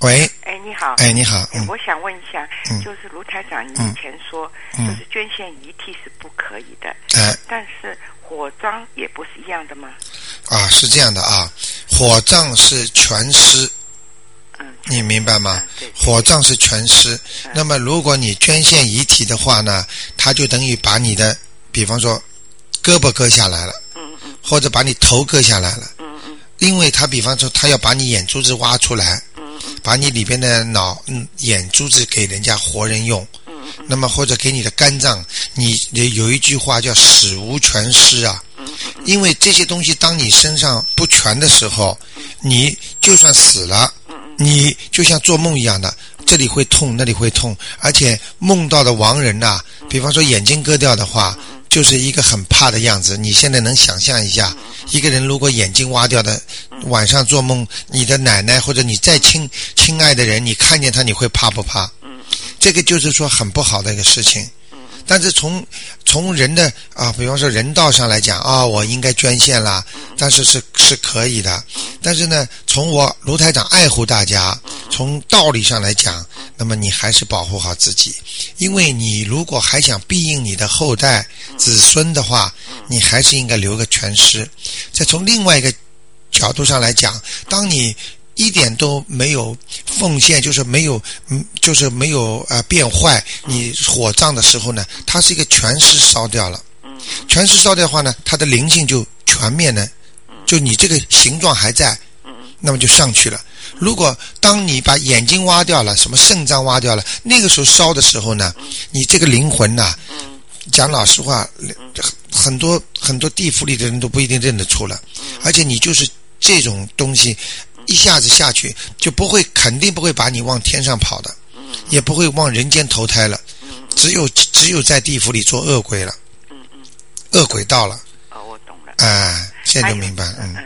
喂。 哎，你好。 哎，你好。 我想问一下，就是卢台长以前说，就是捐献遗体是不可以的。但是火葬也不是一样的吗？ 啊，是这样的啊，火葬是全尸。你明白吗？火葬是全尸。那么如果你捐献遗体的话呢，它就等于把你的，比方说胳膊割下来了，或者把你头割下来了，因为他比方说他要把你眼珠子挖出来，把你里边的眼珠子给人家活人用，那么或者给你的肝脏，你有一句话叫死无全尸啊，因为这些东西当你身上不全的时候，你就算死了，你就像做梦一样的，这里会痛那里会痛，而且梦到的亡人啊，比方说眼睛割掉的话，就是一个很怕的样子。你现在能想象一下，一个人如果眼睛挖掉的，晚上做梦，你的奶奶或者你再亲爱的人，你看见他你会怕不怕？这个就是说很不好的一个事情。但是从人的比方说人道上来讲我应该捐献啦，但是是可以的。但是呢，从我卢台长爱护大家，从道理上来讲，那么你还是保护好自己，因为你如果还想庇应你的后代子孙的话，你还是应该留个全尸。再从另外一个角度上来讲，当你一点都没有奉献，就是没有变坏，你火葬的时候呢，它是一个全尸烧掉了。全尸烧掉的话呢，它的灵性就全面呢，就你这个形状还在，那么就上去了。如果当你把眼睛挖掉了，什么肾脏挖掉了，那个时候烧的时候呢，你这个灵魂呐，讲老实话，很多地府里的人都不一定认得出了，而且你就是这种东西一下子下去，就肯定不会把你往天上跑的，也不会往人间投胎了，只有在地府里做恶鬼了，恶鬼道了。 我懂了。 现在就明白了。